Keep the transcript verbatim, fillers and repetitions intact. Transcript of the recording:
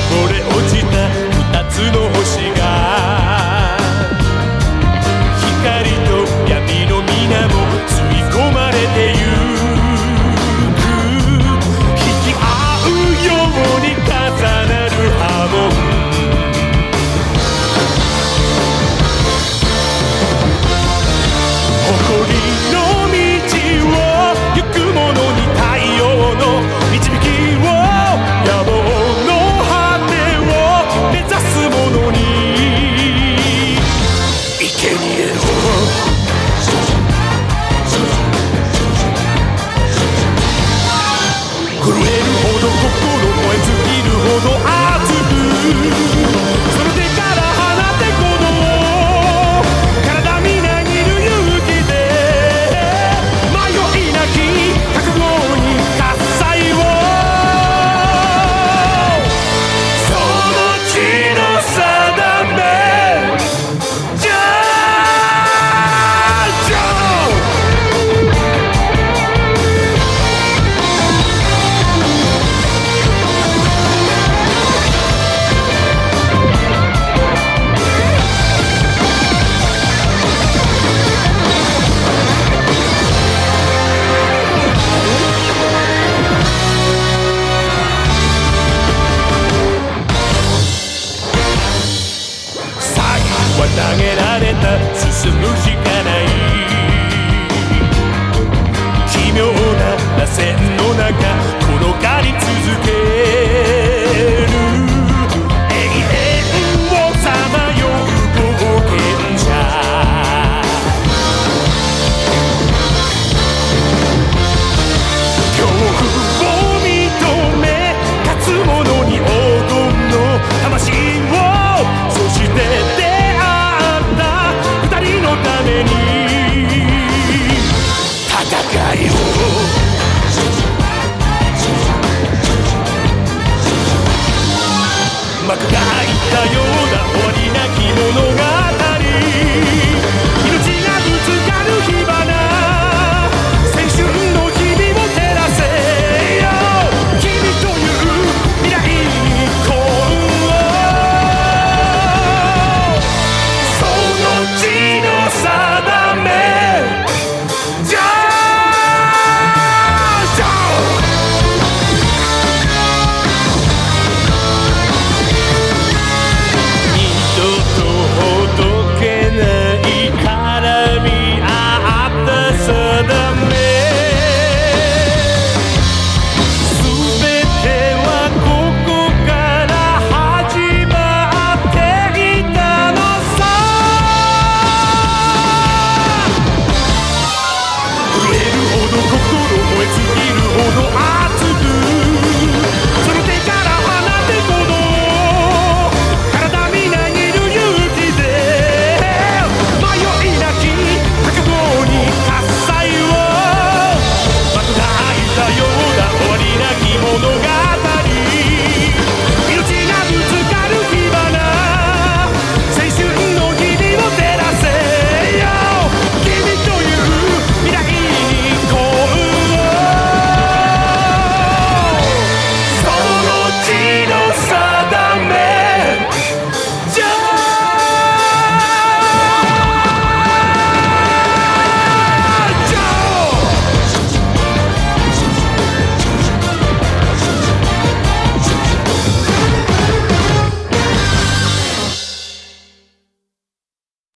こぼれ落ちた二つの星が光と闇の皆も吸い込まれてゆく引き合うように重なる波紋誇りの道を行く者に太陽の導きを野望の果てを目指す者に生贄を震えるほど心燃え尽きるほど熱くその手から放て鼓動体みなぎる勇気で迷いなき覚悟に喝采をその地の定めジャージョー投げられた進む光